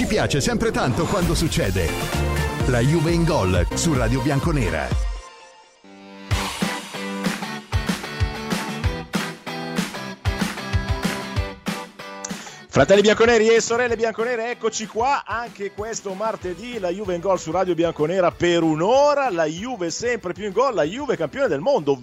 Ci piace sempre tanto quando succede. La Juve in gol su Radio Bianconera. Fratelli bianconeri e sorelle bianconere, eccoci qua anche questo martedì, la Juve in gol su Radio Bianconera per un'ora, la Juve sempre più in gol, la Juve campione del mondo,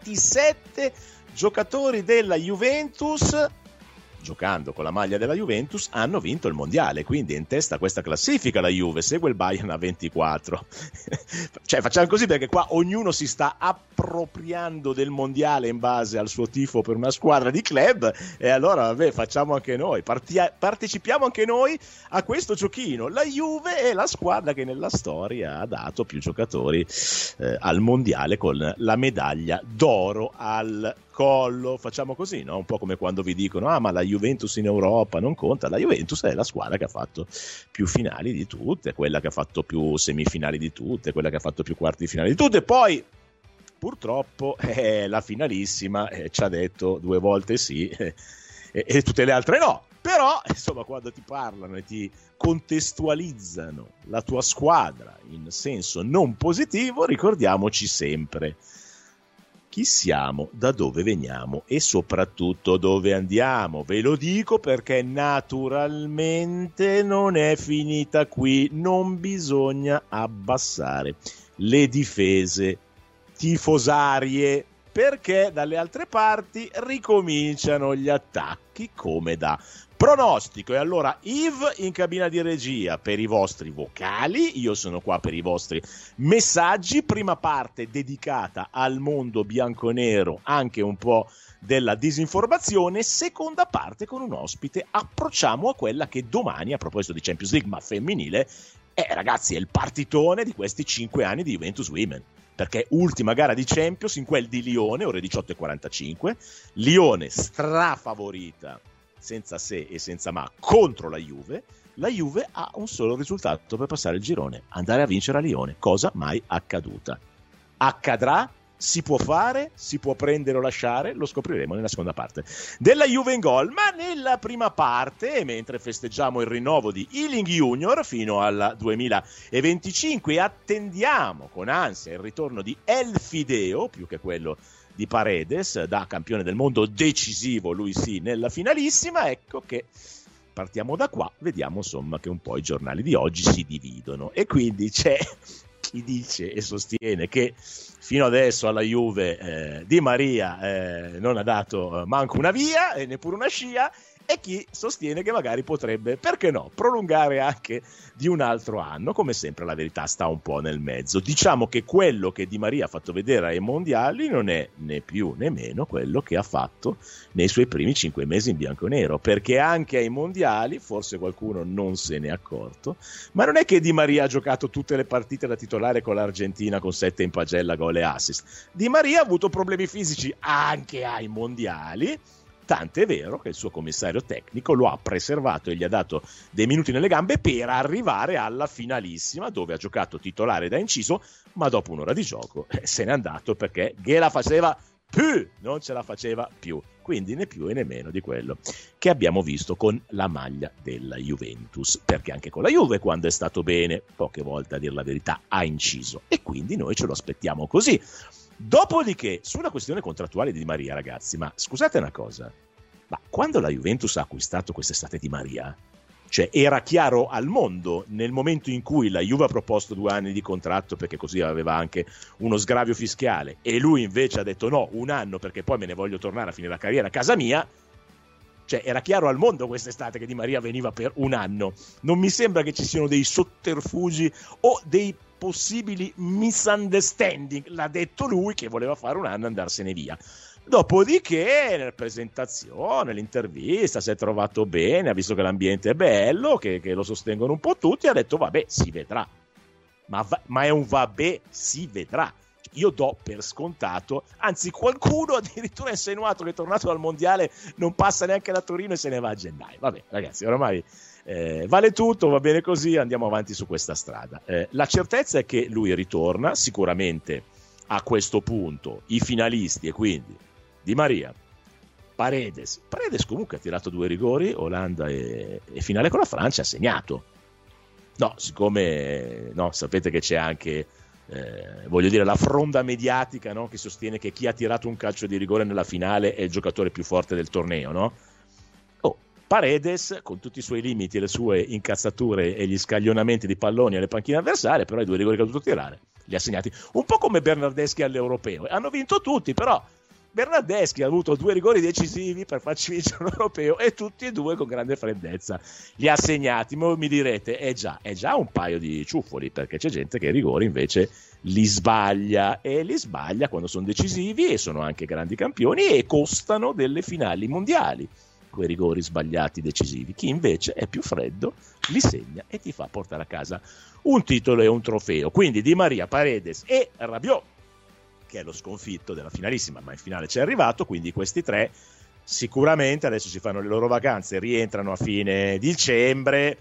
27 giocatori della Juventus, giocando con la maglia della Juventus, hanno vinto il mondiale, quindi è in testa questa classifica la Juve, segue il Bayern a 24. Cioè facciamo così perché qua ognuno si sta appropriando del mondiale in base al suo tifo per una squadra di club, e allora vabbè, facciamo anche noi, partecipiamo anche noi a questo giochino. La Juve è la squadra che nella storia ha dato più giocatori al mondiale, con la medaglia d'oro al collo. Facciamo così, no? Un po' come quando vi dicono ma la Juventus in Europa non conta. La Juventus è la squadra che ha fatto più finali di tutte, quella che ha fatto più semifinali di tutte, quella che ha fatto più quarti di finale di tutte. Poi purtroppo la finalissima ci ha detto 2 volte sì e tutte le altre no. Però insomma, quando ti parlano e ti contestualizzano la tua squadra in senso non positivo, ricordiamoci sempre chi siamo, da dove veniamo e soprattutto dove andiamo. Ve lo dico perché naturalmente non è finita qui, non bisogna abbassare le difese tifosarie, perché dalle altre parti ricominciano gli attacchi come da pronostico. E allora Yves in cabina di regia per i vostri vocali, io sono qua per i vostri messaggi. Prima parte dedicata al mondo bianconero, anche un po' della disinformazione, seconda parte con un ospite. Approcciamo a quella che domani, a proposito di Champions League ma femminile, ragazzi, è il partitone di questi 5 anni di Juventus Women, perché ultima gara di Champions in quel di Lione, ore 18:45, Lione strafavorita senza se e senza ma contro la Juve. La Juve ha un solo risultato per passare il girone: andare a vincere a Lione, cosa mai accaduta. Accadrà? Si può fare? Si può prendere o lasciare? Lo scopriremo nella seconda parte della Juve in gol. Ma nella prima parte, mentre festeggiamo il rinnovo di Ealing Junior fino al 2025 e attendiamo con ansia il ritorno di El Fideo, più che quello di Paredes, da campione del mondo decisivo, lui sì, nella finalissima, ecco che partiamo da qua, vediamo insomma che un po' i giornali di oggi si dividono, e quindi c'è chi dice e sostiene che fino adesso alla Juve Di Maria non ha dato manco una via e neppure una scia, e chi sostiene che magari potrebbe, perché no, prolungare anche di un altro anno. Come sempre la verità sta un po' nel mezzo. Diciamo che quello che Di Maria ha fatto vedere ai mondiali non è né più né meno quello che ha fatto nei suoi primi 5 mesi in bianconero, perché anche ai mondiali, forse qualcuno non se n'è accorto, ma non è che Di Maria ha giocato tutte le partite da titolare con l'Argentina con 7 in pagella, gol e assist. Di Maria ha avuto problemi fisici anche ai mondiali, tant'è vero che il suo commissario tecnico lo ha preservato e gli ha dato dei minuti nelle gambe per arrivare alla finalissima, dove ha giocato titolare da inciso, ma dopo un'ora di gioco se n'è andato perché la faceva più, non ce la faceva più. Quindi né più e né meno di quello che abbiamo visto con la maglia della Juventus, perché anche con la Juve, quando è stato bene, poche volte a dir la verità ha inciso, e quindi noi ce lo aspettiamo così. Dopodiché, sulla questione contrattuale di Di Maria, ragazzi, ma scusate una cosa, ma quando la Juventus ha acquistato quest'estate Di Maria, cioè era chiaro al mondo, nel momento in cui la Juve ha proposto 2 anni di contratto perché così aveva anche uno sgravio fiscale, e lui invece ha detto no, 1 anno perché poi me ne voglio tornare a finire la carriera a casa mia, cioè era chiaro al mondo quest'estate che Di Maria veniva per 1 anno. Non mi sembra che ci siano dei sotterfugi o dei possibili misunderstanding. L'ha detto lui che voleva fare 1 anno e andarsene via. Dopodiché nella presentazione, l'intervista, si è trovato bene, ha visto che l'ambiente è bello, che lo sostengono un po' tutti, ha detto vabbè, si vedrà. Ma è un vabbè, si vedrà. Io do per scontato, anzi qualcuno addirittura ha insinuato che è tornato dal mondiale non passa neanche da Torino e se ne va a gennaio. Vabbè ragazzi, ormai vale tutto, va bene così, andiamo avanti su questa strada. La certezza è che lui ritorna, sicuramente a questo punto i finalisti, e quindi Di Maria, Paredes comunque ha tirato 2 rigori, Olanda e finale con la Francia ha segnato. No, siccome sapete che c'è anche voglio dire la fronda mediatica, no? Che sostiene che chi ha tirato un calcio di rigore nella finale è il giocatore più forte del torneo, no? Paredes, con tutti i suoi limiti e le sue incazzature e gli scaglionamenti di palloni alle panchine avversarie, però i 2 rigori che ha dovuto tirare li ha segnati, un po' come Bernardeschi all'europeo. Hanno vinto tutti, però Bernardeschi ha avuto 2 rigori decisivi per farci vincere un europeo e tutti e 2 con grande freddezza li ha segnati. Ma mi direte, è già un paio di ciuffoli, perché c'è gente che i rigori invece li sbaglia, e li sbaglia quando sono decisivi e sono anche grandi campioni e costano delle finali mondiali, quei rigori sbagliati decisivi. Chi invece è più freddo li segna e ti fa portare a casa un titolo e un trofeo. Quindi Di Maria, Paredes e Rabiot, che è lo sconfitto della finalissima, ma in finale c'è arrivato. Quindi questi 3 sicuramente adesso si fanno le loro vacanze, rientrano a fine dicembre.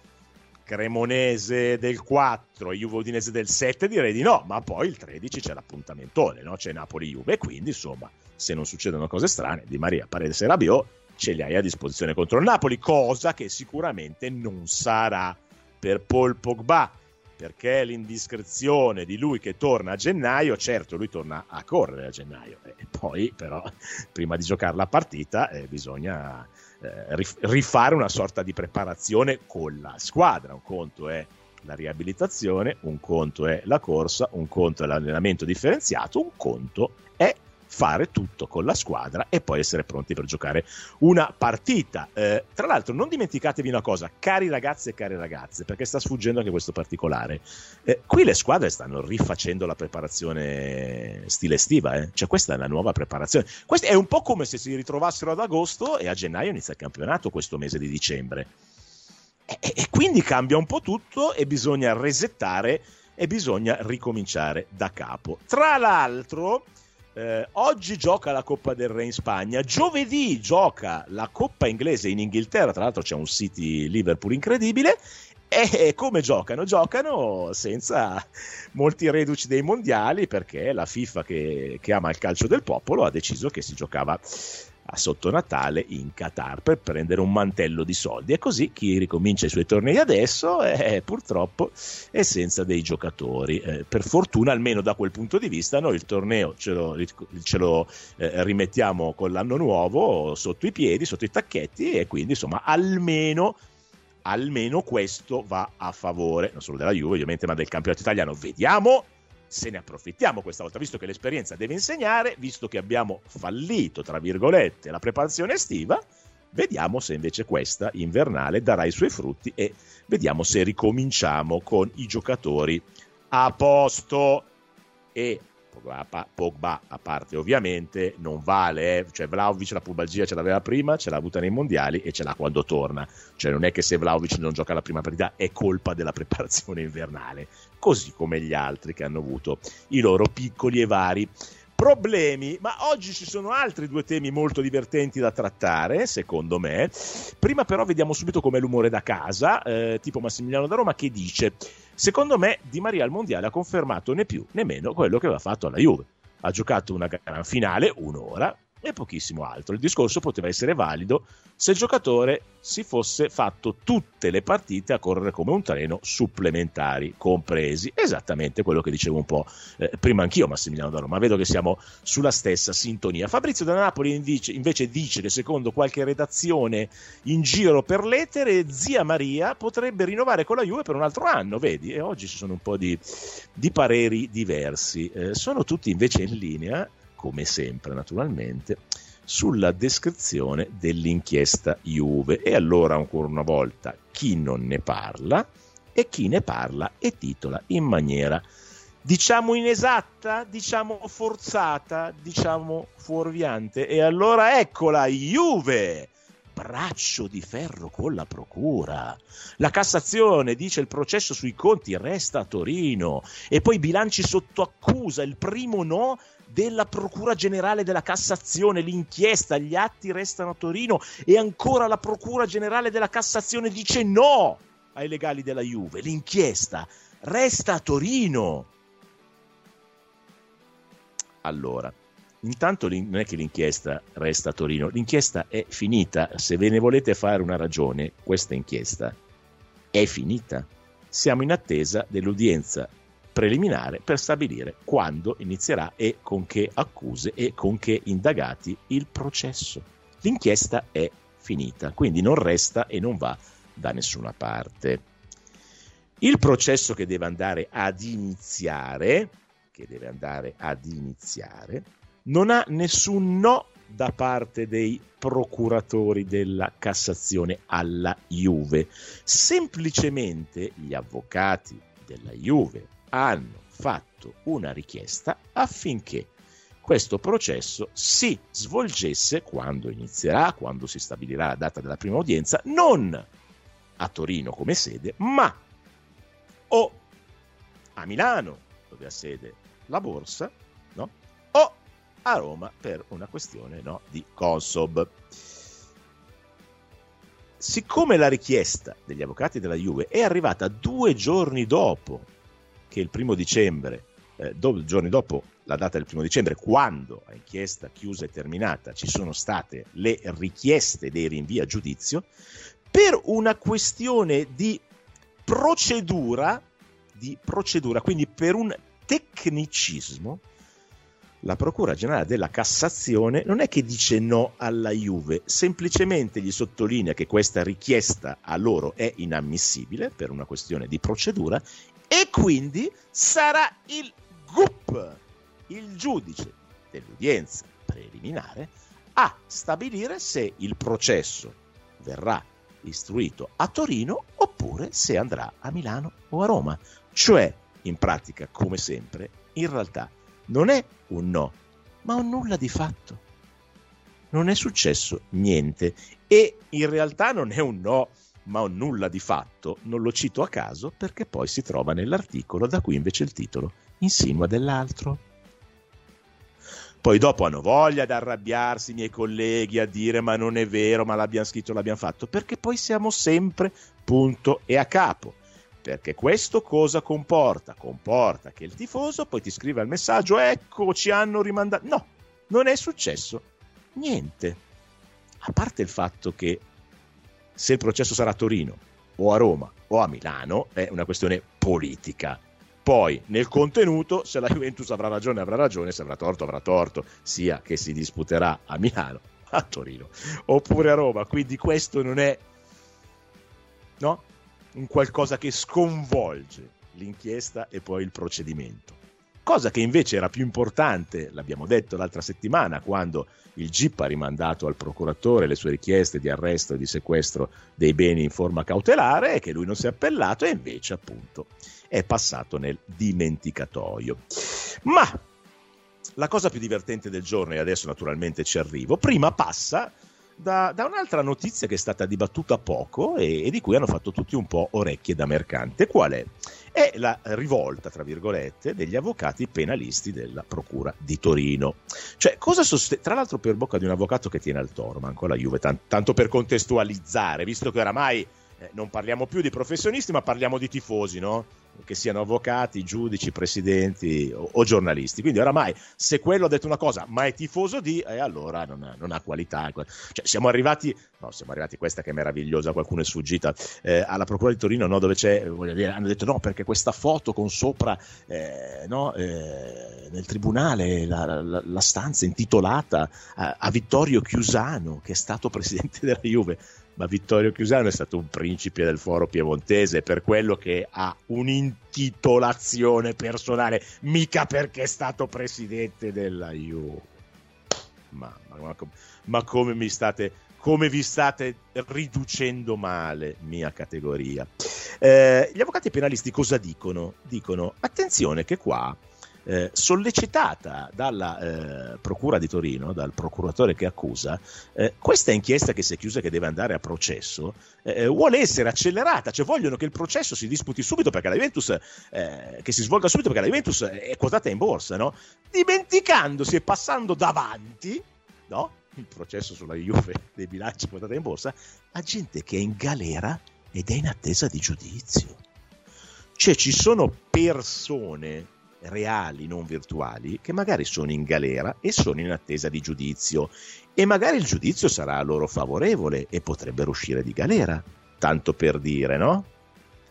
Cremonese del 4 e Juve Udinese del 7 direi di no, ma poi il 13 c'è l'appuntamentone, no? C'è Napoli-Juve, e quindi insomma, se non succedono cose strane, Di Maria, Paredes e Rabiot ce li hai a disposizione contro il Napoli, cosa che sicuramente non sarà per Paul Pogba, perché l'indiscrezione di lui che torna a gennaio, certo lui torna a correre a gennaio, e poi però prima di giocare la partita bisogna rifare una sorta di preparazione con la squadra. Un conto è la riabilitazione, un conto è la corsa, un conto è l'allenamento differenziato, un conto è fare tutto con la squadra e poi essere pronti per giocare una partita. Tra l'altro non dimenticatevi una cosa, cari ragazzi e care ragazze, perché sta sfuggendo anche questo particolare, qui le squadre stanno rifacendo la preparazione stile estiva, cioè questa è la nuova preparazione. Questo è un po' come se si ritrovassero ad agosto e a gennaio inizia il campionato, questo mese di dicembre, e quindi cambia un po' tutto e bisogna resettare e bisogna ricominciare da capo. Tra l'altro oggi gioca la Coppa del Re in Spagna, giovedì gioca la Coppa inglese in Inghilterra, tra l'altro c'è un City Liverpool incredibile, e come giocano senza molti reduci dei mondiali, perché la FIFA che ama il calcio del popolo ha deciso che si giocava a sotto Natale in Qatar per prendere un mantello di soldi, e così chi ricomincia i suoi tornei adesso purtroppo è senza dei giocatori. Per fortuna, almeno da quel punto di vista, noi il torneo ce lo rimettiamo con l'anno nuovo sotto i piedi, sotto i tacchetti, e quindi insomma almeno questo va a favore non solo della Juve ovviamente, ma del campionato italiano. Vediamo se ne approfittiamo questa volta, visto che l'esperienza deve insegnare, visto che abbiamo fallito, tra virgolette, la preparazione estiva, vediamo se invece questa invernale darà i suoi frutti e vediamo se ricominciamo con i giocatori a posto. E Pogba a parte ovviamente non vale, cioè Vlahovic la pubalgia ce l'aveva prima, ce l'ha avuta nei mondiali e ce l'ha quando torna, cioè non è che se Vlahovic non gioca la prima partita è colpa della preparazione invernale, così come gli altri che hanno avuto i loro piccoli e vari problemi. Ma oggi ci sono altri 2 temi molto divertenti da trattare, secondo me. Prima però vediamo subito com'è l'umore da casa, tipo Massimiliano da Roma che dice: secondo me Di Maria al mondiale ha confermato né più né meno quello che aveva fatto alla Juve, ha giocato una gran finale, un'ora e pochissimo altro. Il discorso poteva essere valido se il giocatore si fosse fatto tutte le partite a correre come un treno, supplementari compresi. Esattamente quello che dicevo un po' prima anch'io, Massimiliano da Roma. Vedo che siamo sulla stessa sintonia. Fabrizio da Napoli invece dice che secondo qualche redazione in giro per l'etere zia Maria potrebbe rinnovare con la Juve per un altro anno, vedi? E oggi ci sono un po' di pareri diversi. Sono tutti invece in linea, come sempre naturalmente, sulla descrizione dell'inchiesta Juve. E allora ancora una volta chi non ne parla e chi ne parla e titola in maniera diciamo inesatta, diciamo forzata, diciamo fuorviante. E allora eccola, Juve, braccio di ferro con la procura. La Cassazione dice il processo sui conti resta a Torino, e poi bilanci sotto accusa, il primo no della Procura Generale della Cassazione, l'inchiesta, gli atti restano a Torino, e ancora la Procura Generale della Cassazione dice no ai legali della Juve, l'inchiesta resta a Torino. Allora, intanto non è che l'inchiesta resta a Torino, l'inchiesta è finita. Se ve ne volete fare una ragione, questa inchiesta è finita. siamo in attesa dell'udienza preliminare per stabilire quando inizierà e con che accuse e con che indagati il processo. L'inchiesta è finita, quindi non resta e non va da nessuna parte. Il processo che deve andare ad iniziare, non ha nessun no da parte dei procuratori della Cassazione alla Juve. Semplicemente gli avvocati della Juve hanno fatto una richiesta affinché questo processo si svolgesse quando inizierà, quando si stabilirà la data della prima udienza, non a Torino come sede, ma o a Milano, dove ha sede la borsa, no? O a Roma per una questione, no, di Consob. Siccome la richiesta degli avvocati della Juve è arrivata 2 giorni dopo che il 1 dicembre, 2 giorni dopo la data del 1 dicembre, quando a inchiesta chiusa e terminata ci sono state le richieste dei rinvii a giudizio, per una questione di procedura, quindi per un tecnicismo, la Procura Generale della Cassazione non è che dice no alla Juve, semplicemente gli sottolinea che questa richiesta a loro è inammissibile per una questione di procedura e quindi sarà il GUP, il giudice dell'udienza preliminare, a stabilire se il processo verrà istruito a Torino oppure se andrà a Milano o a Roma. Cioè, in pratica, come sempre, in realtà non è un no, ma un nulla di fatto. Non è successo niente e in realtà non è un no, ma un nulla di fatto. Non lo cito a caso perché poi si trova nell'articolo, da cui invece il titolo insinua dell'altro. Poi dopo hanno voglia di arrabbiarsi i miei colleghi a dire ma non è vero, ma l'abbiamo scritto, l'abbiamo fatto, perché poi siamo sempre punto e a capo. Perché questo cosa comporta? Comporta che il tifoso poi ti scrive al messaggio: ecco, ci hanno rimandato. No, non è successo niente. A parte il fatto che se il processo sarà a Torino o a Roma o a Milano è una questione politica. Poi nel contenuto, se la Juventus avrà ragione, se avrà torto, sia che si disputerà a Milano, a Torino oppure a Roma. Quindi questo non è, no, un qualcosa che sconvolge l'inchiesta e poi il procedimento. Cosa che invece era più importante, l'abbiamo detto l'altra settimana, quando il GIP ha rimandato al procuratore le sue richieste di arresto e di sequestro dei beni in forma cautelare, e che lui non si è appellato e invece appunto è passato nel dimenticatoio. Ma la cosa più divertente del giorno, e adesso naturalmente ci arrivo, prima passa da un'altra notizia che è stata dibattuta poco e di cui hanno fatto tutti un po' orecchie da mercante. Qual è? È la rivolta, tra virgolette, degli avvocati penalisti della Procura di Torino. Cioè, cosa tra l'altro per bocca di un avvocato che tiene al toro, manco la Juve, tanto per contestualizzare, visto che oramai non parliamo più di professionisti, ma parliamo di tifosi, no? Che siano avvocati, giudici, presidenti o giornalisti. Quindi oramai, se quello ha detto una cosa ma è tifoso di, allora non ha qualità. Cioè, siamo arrivati, questa che è meravigliosa, qualcuno è sfuggita, alla Procura di Torino, no, dove c'è, voglio dire, hanno detto no, perché questa foto con sopra nel tribunale la stanza intitolata a Vittorio Chiusano, che è stato presidente della Juve. Ma Vittorio Chiusano è stato un principe del foro piemontese, per quello che ha un'intitolazione personale, mica perché è stato presidente della Juve. Ma come vi state riducendo male, mia categoria. Gli avvocati penalisti cosa dicono? Dicono: attenzione che qua, sollecitata dalla Procura di Torino, dal procuratore che accusa, questa inchiesta che si è chiusa, che deve andare a processo, vuole essere accelerata, cioè vogliono che il processo si disputi subito, perché la Juventus che si svolga subito, perché la Juventus è quotata in borsa, no? Dimenticandosi e passando davanti, no? Il processo sulla Juve dei bilanci quotata in borsa a gente che è in galera ed è in attesa di giudizio. Cioè ci sono persone reali, non virtuali, che magari sono in galera e sono in attesa di giudizio, e magari il giudizio sarà a loro favorevole e potrebbero uscire di galera, tanto per dire, no?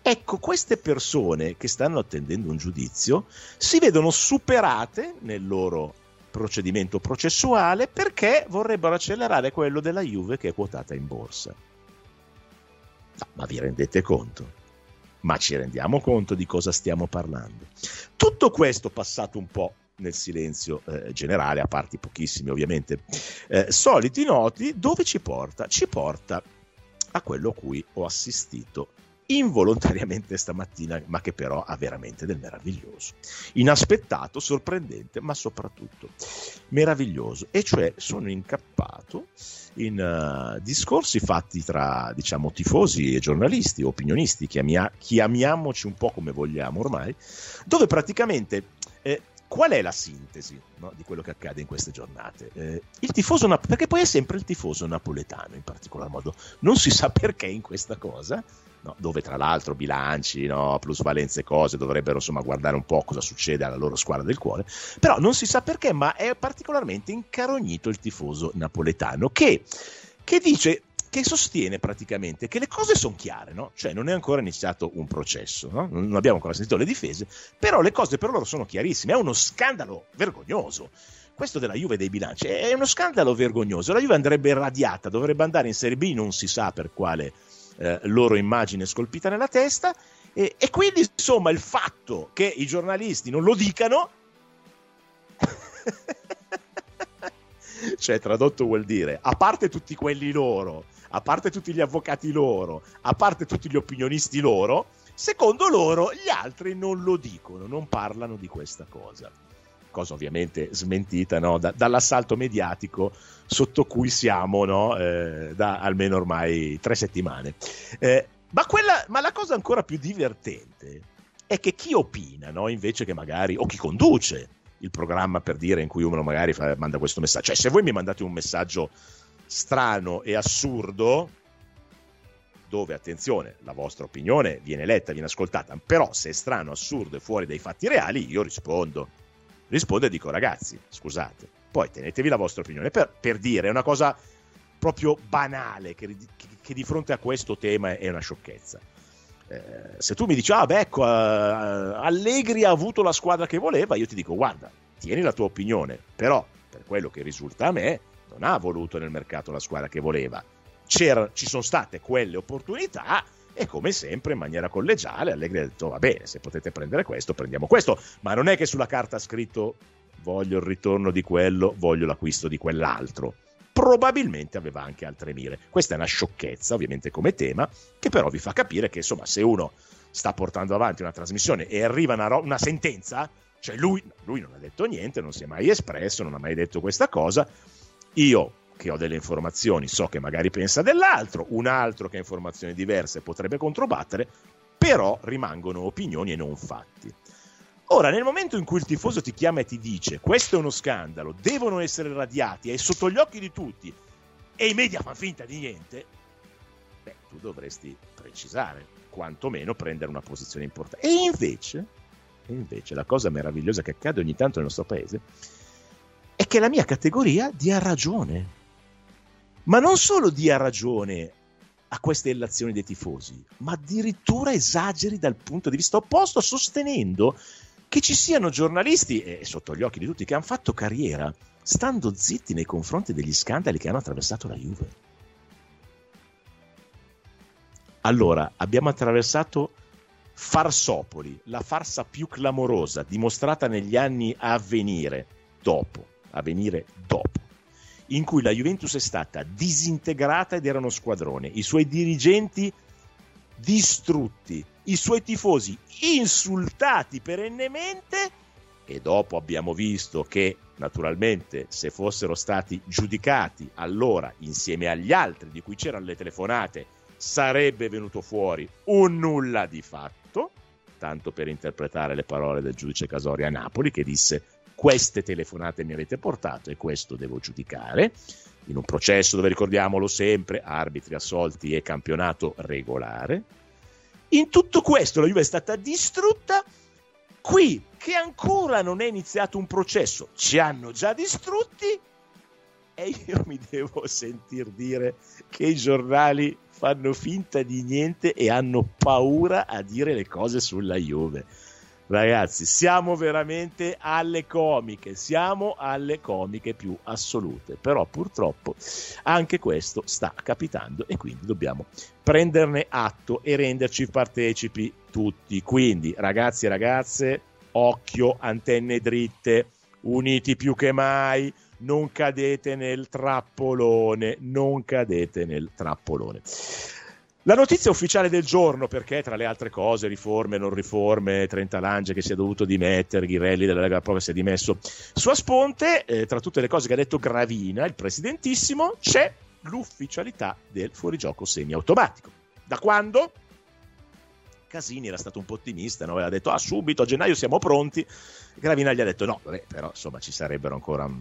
Ecco, queste persone che stanno attendendo un giudizio si vedono superate nel loro procedimento processuale perché vorrebbero accelerare quello della Juve che è quotata in borsa. No, ma vi rendete conto? Ma ci rendiamo conto di cosa stiamo parlando? Tutto questo passato un po' nel silenzio generale, a parte pochissimi ovviamente soliti noti, dove ci porta? Ci porta a quello a cui ho assistito involontariamente stamattina, ma che però ha veramente del meraviglioso, inaspettato, sorprendente, ma soprattutto meraviglioso. E cioè sono incappato in discorsi fatti tra, diciamo, tifosi e giornalisti, opinionisti, chiamiamoci un po' come vogliamo ormai, dove praticamente qual è la sintesi, no, di quello che accade in queste giornate? Il tifoso perché poi è sempre il tifoso napoletano in particolar modo, non si sa perché in questa cosa, no, dove tra l'altro bilanci, no, plusvalenze, cose dovrebbero insomma guardare un po' cosa succede alla loro squadra del cuore, però non si sa perché, ma è particolarmente incarognito il tifoso napoletano che dice, che sostiene praticamente che le cose sono chiare, no? Cioè non è ancora iniziato un processo, no? Non abbiamo ancora sentito le difese, però le cose per loro sono chiarissime, è uno scandalo vergognoso. Questo della Juve dei bilanci è uno scandalo vergognoso, la Juve andrebbe irradiata, dovrebbe andare in Serie B, non si sa per quale loro immagine scolpita nella testa, e quindi insomma il fatto che i giornalisti non lo dicano cioè tradotto vuol dire, a parte tutti quelli loro, a parte tutti gli avvocati loro, a parte tutti gli opinionisti loro, secondo loro gli altri non lo dicono, non parlano di questa cosa ovviamente smentita, no, dall'assalto mediatico sotto cui siamo, no, da almeno ormai 3 settimane. Ma la cosa ancora più divertente è che chi opina, no, invece che magari, o chi conduce il programma, per dire, in cui uno magari manda questo messaggio, cioè se voi mi mandate un messaggio strano e assurdo, dove, attenzione, la vostra opinione viene letta, viene ascoltata, però se è strano, assurdo e fuori dai fatti reali, io rispondo e dico, ragazzi, scusate, poi tenetevi la vostra opinione, per dire, è una cosa proprio banale, che di fronte a questo tema è una sciocchezza. Se tu mi dici, ecco, Allegri ha avuto la squadra che voleva, io ti dico, guarda, tieni la tua opinione, però per quello che risulta a me non ha voluto nel mercato la squadra che voleva, ci sono state quelle opportunità e come sempre in maniera collegiale Allegri ha detto, va bene, se potete prendere questo, prendiamo questo, ma non è che sulla carta ha scritto voglio il ritorno di quello, voglio l'acquisto di quell'altro. Probabilmente aveva anche altre mire. Questa è una sciocchezza ovviamente come tema, che però vi fa capire che insomma se uno sta portando avanti una trasmissione e arriva una sentenza, cioè lui non ha detto niente, non si è mai espresso, non ha mai detto questa cosa, io che ho delle informazioni so che magari pensa dell'altro, un altro che ha informazioni diverse potrebbe controbattere, però rimangono opinioni e non fatti. Ora, nel momento in cui il tifoso ti chiama e ti dice questo è uno scandalo, devono essere radiati, è sotto gli occhi di tutti e i media fanno finta di niente, tu dovresti precisare, quantomeno prendere una posizione importante. E invece la cosa meravigliosa che accade ogni tanto nel nostro paese è che la mia categoria dia ragione, ma non solo dia ragione a queste illazioni dei tifosi, ma addirittura esageri dal punto di vista opposto, sostenendo che ci siano giornalisti, e sotto gli occhi di tutti, che hanno fatto carriera stando zitti nei confronti degli scandali che hanno attraversato la Juve. Allora, abbiamo attraversato Farsopoli, la farsa più clamorosa dimostrata negli anni a venire dopo, in cui la Juventus è stata disintegrata ed era uno squadrone, i suoi dirigenti distrutti, i suoi tifosi insultati perennemente, e dopo abbiamo visto che naturalmente se fossero stati giudicati allora insieme agli altri di cui c'erano le telefonate sarebbe venuto fuori un nulla di fatto, tanto per interpretare le parole del giudice Casori a Napoli, che disse queste telefonate mi avete portato e questo devo giudicare, in un processo dove, ricordiamolo sempre, arbitri assolti e campionato regolare. In tutto questo la Juve è stata distrutta, qui che ancora non è iniziato un processo ci hanno già distrutti, E io mi devo sentir dire che i giornali fanno finta di niente e hanno paura a dire le cose sulla Juve. Ragazzi, siamo veramente alle comiche più assolute, però purtroppo anche questo sta capitando e quindi dobbiamo prenderne atto e renderci partecipi tutti. Quindi ragazzi e ragazze, occhio, antenne dritte, uniti più che mai, non cadete nel trappolone. La notizia ufficiale del giorno, perché tra le altre cose, riforme, non riforme, Trentalange che si è dovuto dimettere, Ghirelli della Lega Pro che si è dimesso sua sponte, tra tutte le cose che ha detto Gravina, il presidentissimo, c'è l'ufficialità del fuorigioco semiautomatico. Da quando? Casini era stato un po' ottimista, no? Aveva detto subito a gennaio siamo pronti. Gravina gli ha detto no, però insomma ci sarebbe ancora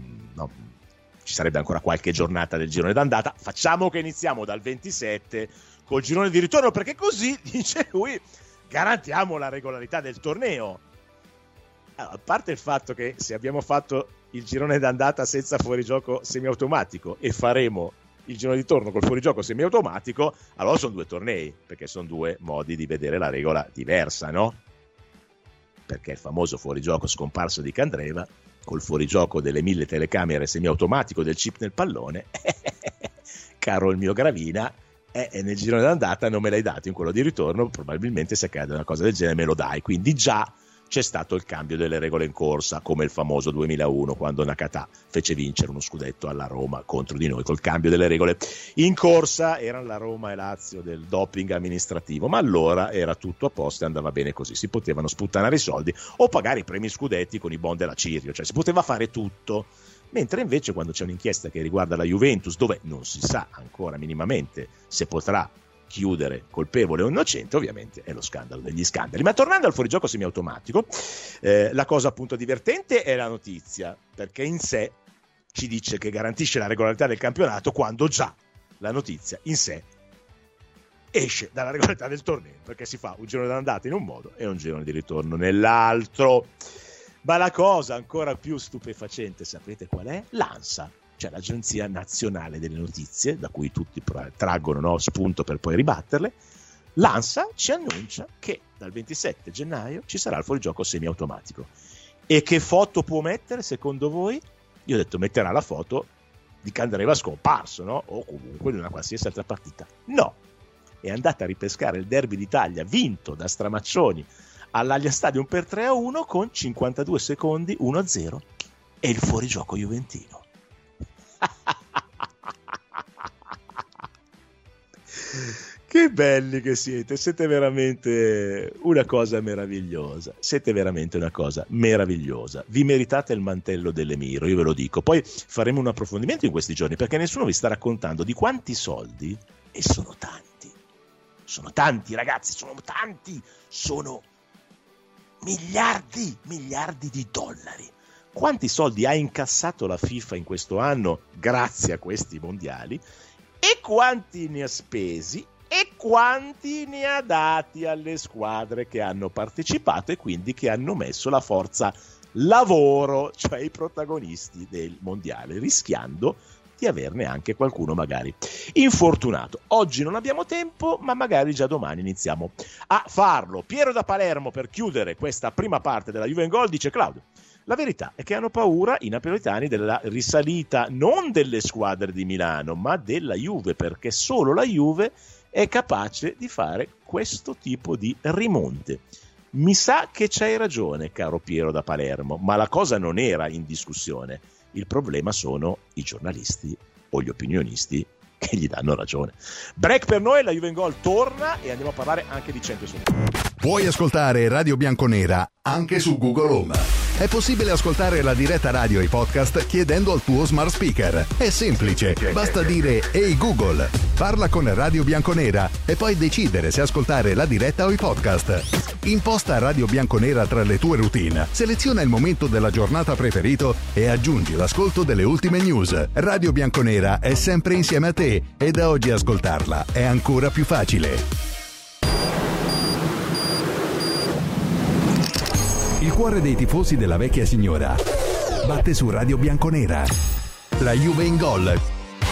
qualche giornata del girone d'andata, facciamo che iniziamo dal 27 col girone di ritorno, perché così, dice lui, garantiamo la regolarità del torneo. Allora, a parte il fatto che se abbiamo fatto il girone d'andata senza fuorigioco semiautomatico e faremo il girone di ritorno col fuorigioco semiautomatico, allora sono due tornei, perché sono due modi di vedere la regola diversa, no? Perché il famoso fuorigioco scomparso di Candreva col fuorigioco delle 1000 telecamere semiautomatico del chip nel pallone, caro il mio Gravina, nel girone d'andata non me l'hai dato, in quello di ritorno probabilmente se accade una cosa del genere me lo dai, quindi già c'è stato il cambio delle regole in corsa, come il famoso 2001 quando Nakata fece vincere uno scudetto alla Roma contro di noi col cambio delle regole in corsa. Erano la Roma e Lazio del doping amministrativo, ma allora era tutto a posto e andava bene così, si potevano sputtanare i soldi o pagare i premi scudetti con i bond della Cirio, cioè si poteva fare tutto. Mentre invece quando c'è un'inchiesta che riguarda la Juventus, dove non si sa ancora minimamente se potrà chiudere colpevole o innocente, ovviamente è lo scandalo degli scandali. Ma tornando al fuorigioco semiautomatico, la cosa appunto divertente è la notizia, perché in sé ci dice che garantisce la regolarità del campionato, quando già la notizia in sé esce dalla regolarità del torneo, perché si fa un girone d'andata in un modo e un girone di ritorno nell'altro. Ma la cosa ancora più stupefacente, sapete qual è? L'ANSA, cioè l'Agenzia Nazionale delle Notizie, da cui tutti traggono spunto per poi ribatterle. L'ANSA ci annuncia che dal 27 gennaio ci sarà il fuorigioco semiautomatico. E che foto può mettere, secondo voi? Io ho detto metterà la foto di Candreva scomparso, no? O comunque di una qualsiasi altra partita. No, è andata a ripescare il derby d'Italia vinto da Stramaccioni all'Allianz Stadium per 3-1 con 52 secondi, 1-0 e il fuorigioco juventino. Che belli che siete veramente una cosa meravigliosa, vi meritate il mantello dell'Emiro, io ve lo dico. Poi faremo un approfondimento in questi giorni, perché nessuno vi sta raccontando di quanti soldi, e sono tanti ragazzi, sono miliardi di dollari. Quanti soldi ha incassato la FIFA in questo anno grazie a questi mondiali, e quanti ne ha spesi e quanti ne ha dati alle squadre che hanno partecipato e quindi che hanno messo la forza lavoro, cioè i protagonisti del mondiale, rischiando di averne anche qualcuno magari infortunato. Oggi non abbiamo tempo, ma magari già domani iniziamo a farlo. Piero da Palermo, per chiudere questa prima parte della Juve in Gol, dice: Claudio, la verità è che hanno paura i napoletani della risalita non delle squadre di Milano, ma della Juve, perché solo la Juve è capace di fare questo tipo di rimonte. Mi sa che c'hai ragione, caro Piero da Palermo, ma la cosa non era in discussione. Il problema sono i giornalisti o gli opinionisti che gli danno ragione. Break per noi, la Juve in Gol torna e andiamo a parlare anche di Champions League. Puoi ascoltare Radio Bianconera anche su Google Home. È possibile ascoltare la diretta radio e i podcast chiedendo al tuo smart speaker. È semplice, basta dire "Ehi Google", parla con Radio Bianconera e poi decidere se ascoltare la diretta o i podcast. Imposta Radio Bianconera tra le tue routine, seleziona il momento della giornata preferito e aggiungi l'ascolto delle ultime news. Radio Bianconera è sempre insieme a te e da oggi ascoltarla è ancora più facile. Il cuore dei tifosi della vecchia signora batte su Radio Bianconera. La Juve in gol.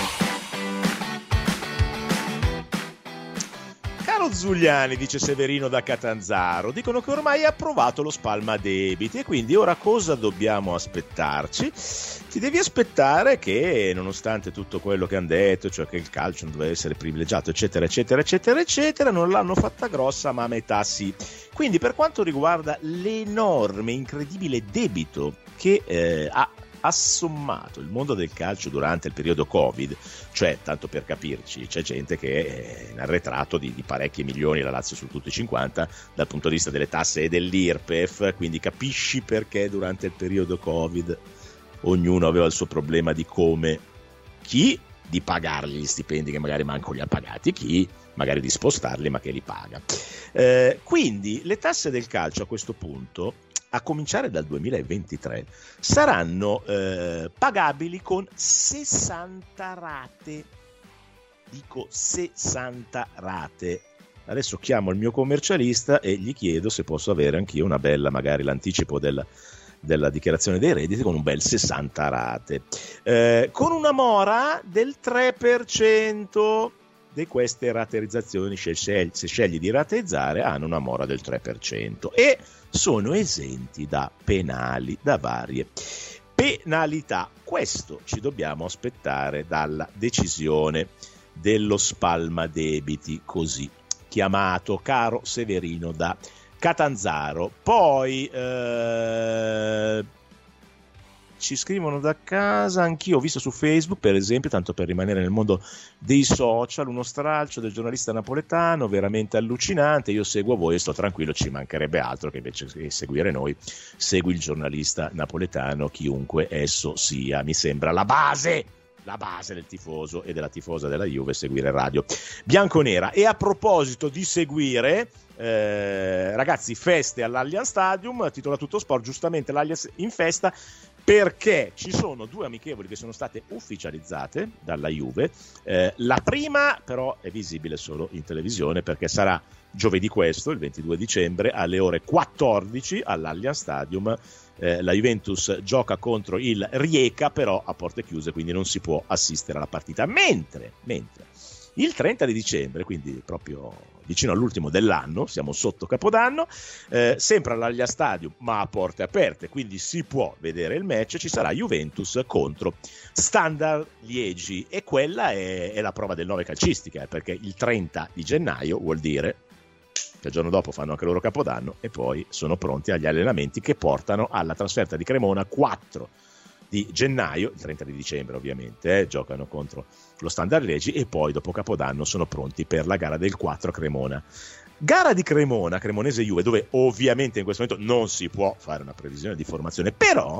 Caro Zuliani, dice Severino da Catanzaro, dicono che ormai ha approvato lo spalma debiti e quindi ora cosa dobbiamo aspettarci? Ti devi aspettare che, nonostante tutto quello che hanno detto, cioè che il calcio non deve essere privilegiato, eccetera, eccetera, eccetera, eccetera, non l'hanno fatta grossa, ma a metà sì. Quindi per quanto riguarda l'enorme, incredibile debito che ha assommato il mondo del calcio durante il periodo Covid, cioè, tanto per capirci, c'è gente che è in arretrato di parecchi milioni, la Lazio su tutti i 50, dal punto di vista delle tasse e dell'IRPEF, quindi capisci perché durante il periodo Covid ognuno aveva il suo problema di come, chi di pagargli gli stipendi che magari manco li ha pagati, chi magari di spostarli ma che li paga. Quindi le tasse del calcio a questo punto, a cominciare dal 2023, saranno pagabili con 60 rate. Dico 60 rate. Adesso chiamo il mio commercialista e gli chiedo se posso avere anch'io una bella, magari l'anticipo della dichiarazione dei redditi con un bel 60 rate. Con una mora del 3%. Di queste rateizzazioni, se scegli di rateizzare, hanno una mora del 3% e sono esenti da penali, da varie penalità. Questo ci dobbiamo aspettare dalla decisione dello spalma debiti, così chiamato, caro Severino da Catanzaro. Poi ci scrivono da casa, anch'io ho visto su Facebook, per esempio, tanto per rimanere nel mondo dei social, uno stralcio del giornalista napoletano veramente allucinante. Io seguo voi e sto tranquillo, ci mancherebbe altro che invece che seguire noi segui il giornalista napoletano, chiunque esso sia. Mi sembra la base del tifoso e della tifosa della Juve, seguire radio bianconera. E a proposito di seguire, ragazzi, feste all'Allianz Stadium, titola Tutto Sport, giustamente l'Allianz in festa, perché ci sono due amichevoli che sono state ufficializzate dalla Juve. La prima però è visibile solo in televisione, perché sarà giovedì questo, il 22 dicembre, alle ore 14 all'Allianz Stadium. La Juventus gioca contro il Rijeka, però a porte chiuse, quindi non si può assistere alla partita. Mentre il 30 di dicembre, quindi proprio vicino all'ultimo dell'anno, siamo sotto Capodanno, sempre all'Allianz Stadium ma a porte aperte, quindi si può vedere il match, ci sarà Juventus contro Standard Liegi, e quella è la prova del 9 calcistica, perché il 30 di gennaio vuol dire che il giorno dopo fanno anche loro Capodanno e poi sono pronti agli allenamenti che portano alla trasferta di Cremona 4 di gennaio, il 30 di dicembre ovviamente, giocano contro lo Standard Liegi e poi dopo Capodanno sono pronti per la gara del 4 a Cremona. Gara di Cremona, Cremonese Juve, dove ovviamente in questo momento non si può fare una previsione di formazione, però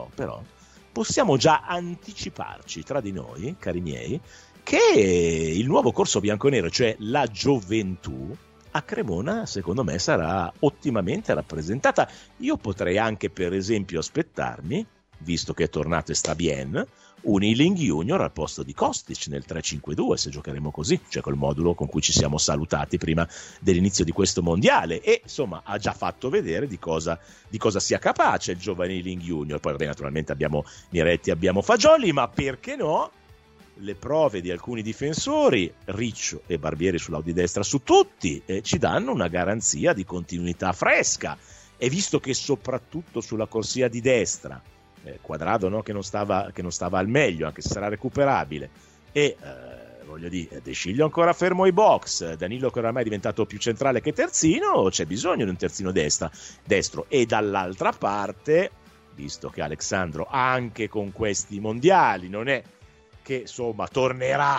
possiamo già anticiparci tra di noi, cari miei, che il nuovo corso bianconero, cioè la gioventù, a Cremona secondo me sarà ottimamente rappresentata. Io potrei anche per esempio aspettarmi, visto che è tornato e sta bien, un Ealing Junior al posto di Kostic nel 3-5-2, se giocheremo così, cioè col modulo con cui ci siamo salutati prima dell'inizio di questo mondiale, e insomma ha già fatto vedere di cosa sia capace il giovane Ealing Junior. Poi vabbè, naturalmente abbiamo Miretti, abbiamo Fagioli, ma perché no? Le prove di alcuni difensori, Riccio e Barbieri sulla di destra su tutti, ci danno una garanzia di continuità fresca, e visto che soprattutto sulla corsia di destra Quadrado, no, che non stava al meglio, anche se sarà recuperabile, e voglio dire, De Sciglio ancora fermo ai box, Danilo che oramai è diventato più centrale che terzino, c'è bisogno di un terzino destro. E dall'altra parte, visto che Alexandro anche con questi mondiali non è che insomma tornerà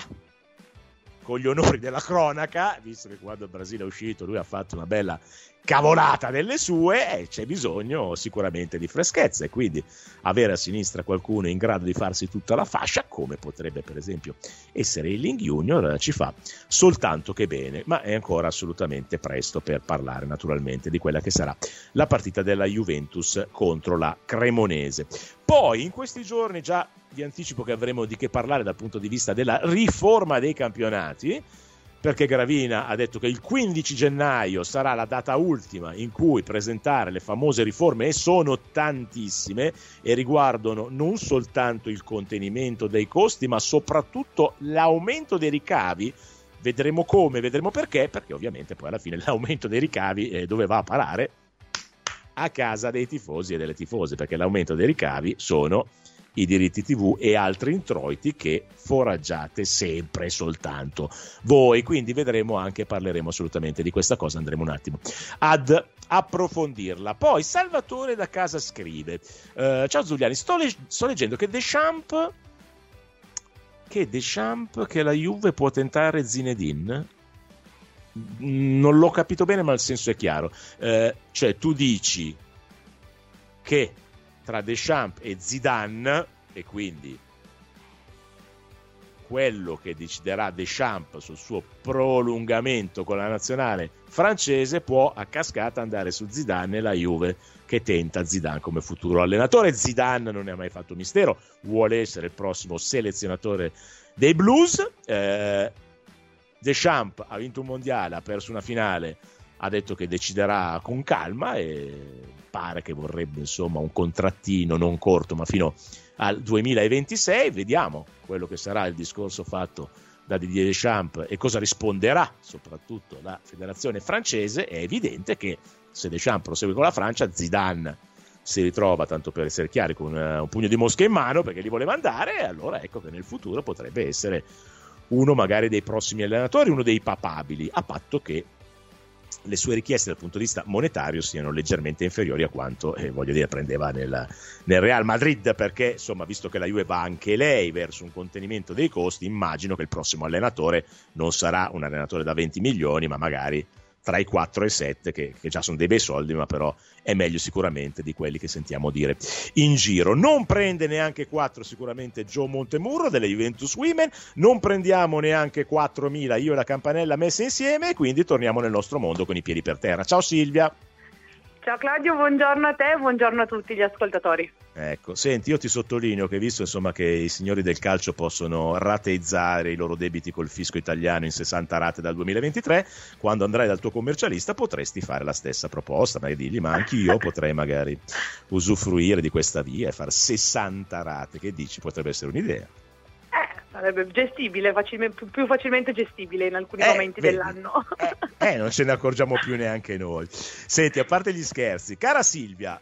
con gli onori della cronaca, visto che quando il Brasile è uscito lui ha fatto una bella cavolata delle sue, c'è bisogno sicuramente di freschezza, e quindi avere a sinistra qualcuno in grado di farsi tutta la fascia, come potrebbe per esempio essere Ealing Junior, ci fa soltanto che bene. Ma è ancora assolutamente presto per parlare naturalmente di quella che sarà la partita della Juventus contro la Cremonese. Poi in questi giorni già vi anticipo che avremo di che parlare dal punto di vista della riforma dei campionati. perché Gravina ha detto che il 15 gennaio sarà la data ultima in cui presentare le famose riforme, e sono tantissime e riguardano non soltanto il contenimento dei costi ma soprattutto l'aumento dei ricavi. Vedremo come, vedremo perché ovviamente poi alla fine l'aumento dei ricavi dove va a parare? A casa dei tifosi e delle tifose, perché l'aumento dei ricavi sono i diritti TV e altri introiti che foraggiate sempre e soltanto voi. Quindi vedremo anche, parleremo assolutamente di questa cosa, andremo un attimo ad approfondirla. Poi Salvatore da casa scrive: ciao Zuliani, sto leggendo che Deschamps che la Juve può tentare Zinedine. Non l'ho capito bene, ma il senso è chiaro. Cioè tu dici che tra Deschamps e Zidane, e quindi quello che deciderà Deschamps sul suo prolungamento con la nazionale francese può a cascata andare su Zidane e la Juve che tenta Zidane come futuro allenatore. Zidane non ne ha mai fatto mistero, vuole essere il prossimo selezionatore dei Blues. Deschamps ha vinto un mondiale, ha perso una finale, ha detto che deciderà con calma e pare che vorrebbe insomma un contrattino non corto ma fino al 2026. Vediamo quello che sarà il discorso fatto da Didier Deschamps e cosa risponderà soprattutto la federazione francese. È evidente che se Deschamps prosegue con la Francia, Zidane si ritrova, tanto per essere chiari, con un pugno di mosche in mano perché li voleva andare, e allora ecco che nel futuro potrebbe essere uno magari dei prossimi allenatori, uno dei papabili, a patto che le sue richieste dal punto di vista monetario siano leggermente inferiori a quanto prendeva nel Real Madrid, perché insomma, visto che la Juve va anche lei verso un contenimento dei costi, immagino che il prossimo allenatore non sarà un allenatore da 20 milioni ma magari tra i 4 e i 7, che già sono dei bei soldi, ma però è meglio sicuramente di quelli che sentiamo dire in giro. Non prende neanche 4 sicuramente Joe Montemurro delle Juventus Women, non prendiamo neanche 4.000 io e la Campanella messe insieme, quindi torniamo nel nostro mondo con i piedi per terra. Ciao Silvia. Ciao Claudio, buongiorno a te, buongiorno a tutti gli ascoltatori. Ecco, senti, io ti sottolineo che visto insomma che i signori del calcio possono rateizzare i loro debiti col fisco italiano in 60 rate dal 2023, quando andrai dal tuo commercialista potresti fare la stessa proposta, ma dirgli ma anch'io potrei magari usufruire di questa via e fare 60 rate, che dici? Potrebbe essere un'idea. Sarebbe gestibile, più facilmente gestibile in alcuni momenti dell'anno. Non ce ne accorgiamo più neanche noi. Senti, a parte gli scherzi, cara Silvia,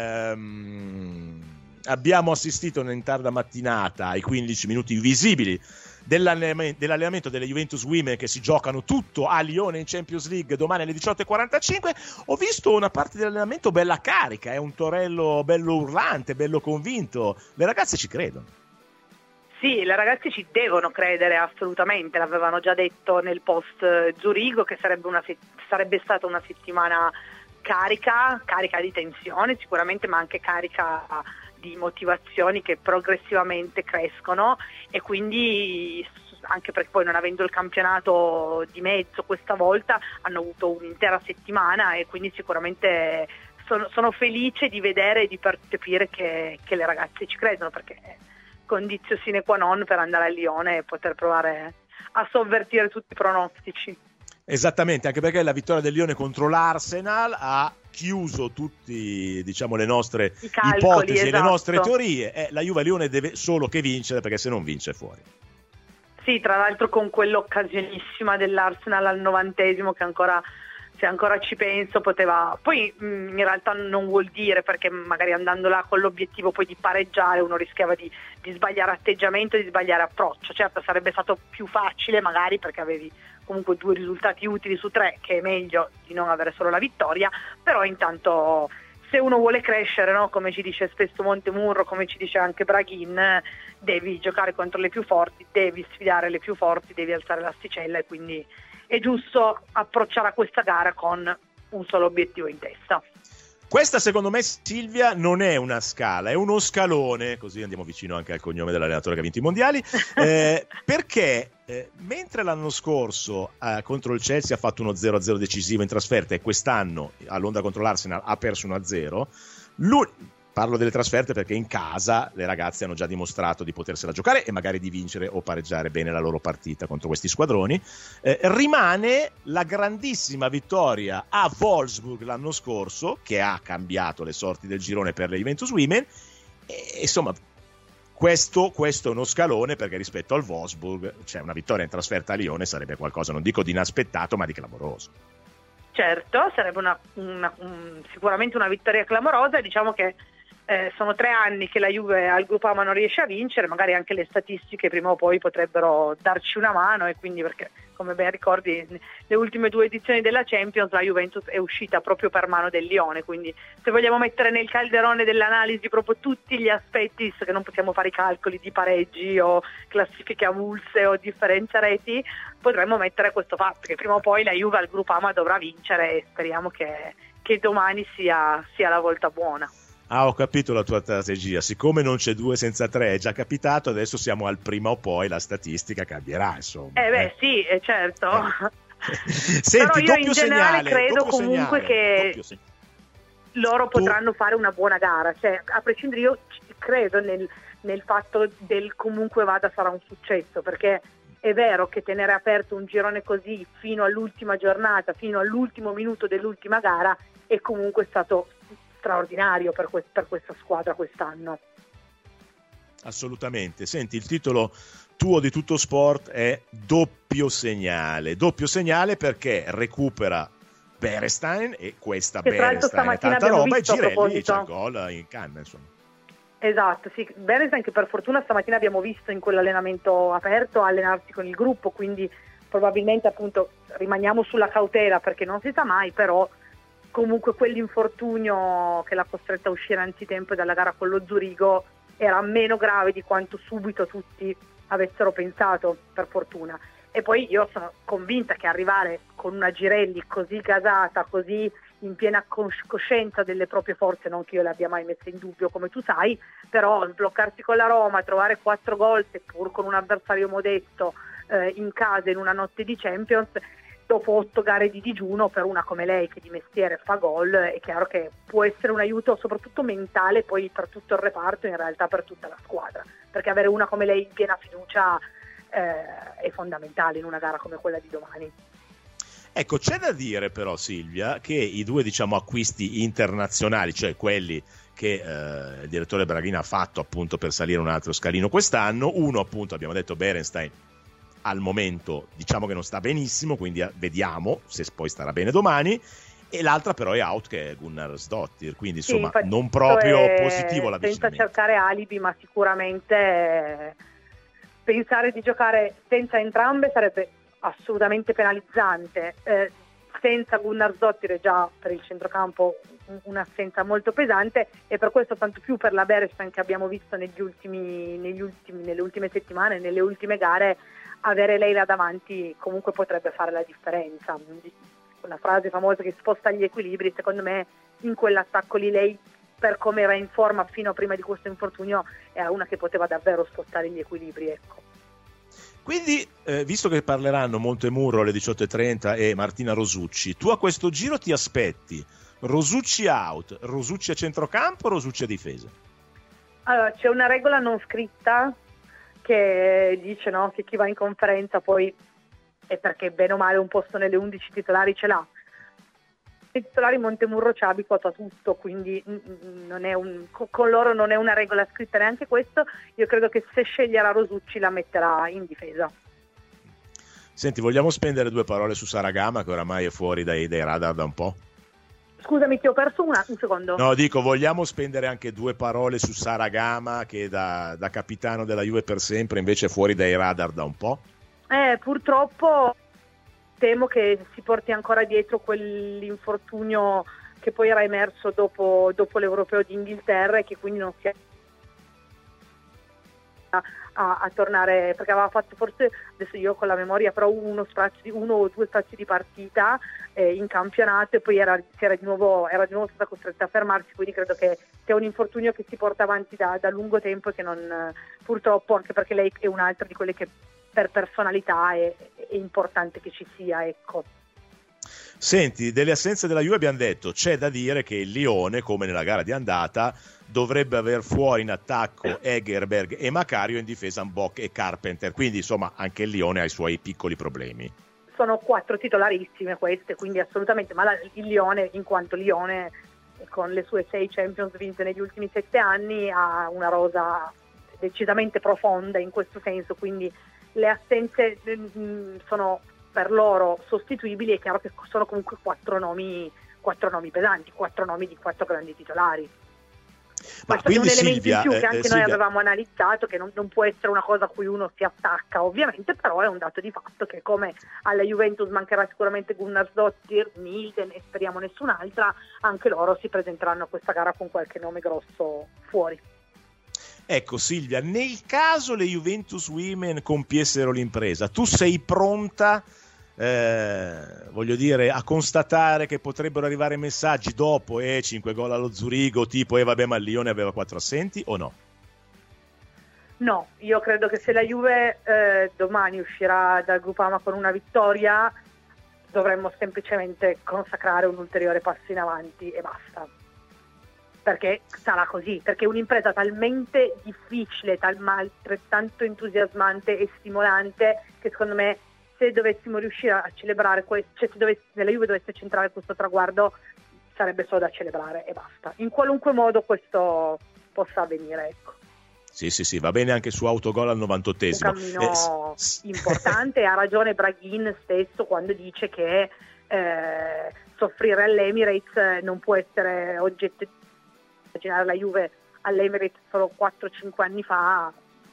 abbiamo assistito in tarda mattinata ai 15 minuti visibili dell'allenamento delle Juventus Women che si giocano tutto a Lione in Champions League domani alle 18.45. Ho visto una parte dell'allenamento bella carica, è un Torello bello urlante, bello convinto. Le ragazze ci credono. Sì, le ragazze ci devono credere assolutamente, l'avevano già detto nel post Zurigo che sarebbe stata una settimana carica di tensione sicuramente, ma anche carica di motivazioni che progressivamente crescono, e quindi anche perché poi non avendo il campionato di mezzo questa volta hanno avuto un'intera settimana, e quindi sicuramente sono felice di vedere e di percepire che le ragazze ci credono, perché condizio sine qua non per andare a Lione e poter provare a sovvertire tutti i pronostici. Esattamente, anche perché la vittoria del Lione contro l'Arsenal ha chiuso tutti, diciamo, le nostre ipotesi, esatto, e le nostre teorie. La Juve Lione deve solo che vincere, perché se non vince è fuori. Sì, tra l'altro con quell'occasionissima dell'Arsenal al 90° che ancora, se ancora ci penso, poteva, poi in realtà non vuol dire, perché magari andando là con l'obiettivo poi di pareggiare uno rischiava di sbagliare atteggiamento, di sbagliare approccio. Certo, sarebbe stato più facile magari perché avevi comunque 2 risultati utili su 3, che è meglio di non avere solo la vittoria, però intanto se uno vuole crescere, no? Come ci dice spesso Montemurro, come ci dice anche Braghin, devi giocare contro le più forti, devi sfidare le più forti, devi alzare l'asticella, e quindi è giusto approcciare a questa gara con un solo obiettivo in testa. Questa secondo me, Silvia, non è una scala, è uno scalone, così andiamo vicino anche al cognome dell'allenatore che ha vinto i mondiali, perché mentre l'anno scorso contro il Chelsea ha fatto uno 0-0 decisivo in trasferta, e quest'anno a Londra contro l'Arsenal ha perso 1-0, Parlo delle trasferte perché in casa le ragazze hanno già dimostrato di potersela giocare e magari di vincere o pareggiare bene la loro partita contro questi squadroni. Rimane la grandissima vittoria a Wolfsburg l'anno scorso, che ha cambiato le sorti del girone per le Juventus Women, e insomma questo è uno scalone, perché rispetto al Wolfsburg, cioè, una vittoria in trasferta a Lione sarebbe qualcosa, non dico di inaspettato, ma di clamoroso. Certo, sarebbe sicuramente una vittoria clamorosa. Diciamo che sono 3 anni che la Juve al Groupama non riesce a vincere, magari anche le statistiche prima o poi potrebbero darci una mano, e quindi, perché come ben ricordi le ultime 2 edizioni della Champions la Juventus è uscita proprio per mano del Lione, quindi se vogliamo mettere nel calderone dell'analisi proprio tutti gli aspetti, visto che non possiamo fare i calcoli di pareggi o classifiche avulse o differenze reti, potremmo mettere questo fatto che prima o poi la Juve al Groupama dovrà vincere, e speriamo che domani sia la volta buona. Ah, ho capito la tua strategia. Siccome non c'è 2 senza 3, è già capitato, adesso siamo al prima o poi, la statistica cambierà, insomma. Sì, certo. Senti, però io in generale segnale, credo comunque che loro potranno fare una buona gara, cioè, a prescindere, io credo nel fatto del comunque vada sarà un successo, perché è vero che tenere aperto un girone così fino all'ultima giornata, fino all'ultimo minuto dell'ultima gara, è comunque stato straordinario per questa squadra quest'anno. Assolutamente. Senti, il titolo tuo di Tutto Sport è Doppio Segnale perché recupera Berestein, e questa Berestein è tanta roba, e Girelli c'è il gol in canna, insomma. Esatto, sì, Berestein, che per fortuna stamattina abbiamo visto in quell'allenamento aperto allenarsi con il gruppo, quindi probabilmente appunto rimaniamo sulla cautela, perché non si sa mai, però comunque quell'infortunio che l'ha costretta a uscire anzitempo dalla gara con lo Zurigo era meno grave di quanto subito tutti avessero pensato, per fortuna. E poi io sono convinta che arrivare con una Girelli così gasata, così in piena coscienza delle proprie forze, non che io le abbia mai messe in dubbio, come tu sai, però sbloccarsi con la Roma, trovare 4 gol, seppur con un avversario modesto, in casa in una notte di Champions, dopo 8 gare di digiuno, per una come lei che di mestiere fa gol, è chiaro che può essere un aiuto soprattutto mentale poi per tutto il reparto, in realtà per tutta la squadra, perché avere una come lei in piena fiducia è fondamentale in una gara come quella di domani. Ecco, c'è da dire però, Silvia, che i 2 acquisti internazionali, cioè quelli che il direttore Braghina ha fatto appunto per salire un altro scalino quest'anno, uno appunto abbiamo detto Berestein, al momento diciamo che non sta benissimo, quindi vediamo se poi starà bene domani, e l'altra però è out, che è Gunnarsdottir, quindi insomma sì, non proprio positivo l'avvicinamento. Senza cercare alibi, ma sicuramente pensare di giocare senza entrambe sarebbe assolutamente penalizzante. Senza Gunnarsdottir è già per il centrocampo un'assenza molto pesante, e per questo tanto più per la Berestein che abbiamo visto nelle ultime settimane, nelle ultime gare, avere lei là davanti comunque potrebbe fare la differenza. Una frase famosa che sposta gli equilibri, secondo me in quell'attacco lì lei, per come era in forma fino a prima di questo infortunio, era una che poteva davvero spostare gli equilibri, ecco. Quindi, visto che parleranno Montemurro alle 18:30 e Martina Rosucci, tu a questo giro ti aspetti Rosucci out, Rosucci a centrocampo, Rosucci a difesa? Allora, c'è una regola non scritta che dice, no, che chi va in conferenza poi è perché bene o male un posto nelle 11 titolari ce l'ha. I titolari Montemurro ci ha abituato a tutto, quindi con loro non è una regola scritta neanche questo. Io credo che se sceglierà Rosucci la metterà in difesa. Senti, vogliamo spendere 2 parole su Saragama, che oramai è fuori dai radar da un po'? Scusami, ti ho perso un secondo. No, dico, vogliamo spendere anche 2 parole su Saragama, che da capitano della Juve per sempre invece è fuori dai radar da un po'? Purtroppo temo che si porti ancora dietro quell'infortunio che poi era emerso dopo l'Europeo d'Inghilterra, e che quindi non si è a tornare, perché aveva fatto, forse adesso io con la memoria, però uno o 2 sprazzi di partita in campionato, e poi era di nuovo stata costretta a fermarsi, quindi credo che sia un infortunio che si porta avanti da lungo tempo, e che non, purtroppo, anche perché lei è un'altra di quelle che per personalità è importante che ci sia, ecco. Senti, delle assenze della Juve abbiamo detto, c'è da dire che il Lione, come nella gara di andata, dovrebbe aver fuori in attacco Egerberg e Macario, in difesa Mbok e Carpenter, quindi insomma anche il Lione ha i suoi piccoli problemi. Sono 4 titolarissime queste, quindi assolutamente, ma il Lione, in quanto Lione, con le sue 6 Champions vinte negli ultimi 7 anni, ha una rosa decisamente profonda in questo senso, quindi le assenze sono per loro sostituibili. È chiaro che sono comunque 4 nomi pesanti, 4 nomi di 4 grandi titolari. Ma quindi un elemento Silvia, in più che anche noi avevamo analizzato, che non può essere una cosa a cui uno si attacca ovviamente, però è un dato di fatto che come alla Juventus mancherà sicuramente Gunnarsdottir, Nielsen e speriamo nessun'altra, anche loro si presenteranno a questa gara con qualche nome grosso fuori. Ecco Silvia, nel caso le Juventus Women compiessero l'impresa, tu sei pronta voglio dire a constatare che potrebbero arrivare messaggi dopo 5 gol allo Zurigo tipo vabbè ma il Lione aveva 4 assenti o no? No, io credo che se la Juve domani uscirà dal Groupama con una vittoria dovremmo semplicemente consacrare un ulteriore passo in avanti e basta, perché sarà così, perché è un'impresa talmente difficile, altrettanto entusiasmante e stimolante che secondo me se dovessimo riuscire a celebrare se la Juve dovesse centrare questo traguardo sarebbe solo da celebrare e basta, in qualunque modo questo possa avvenire, ecco. Sì, va bene anche su autogol al 98esimo. Un cammino importante, ha ragione Braghin stesso quando dice che soffrire all'Emirates non può essere oggetto. Immaginare la Juve all'Emirates solo 4-5 anni fa,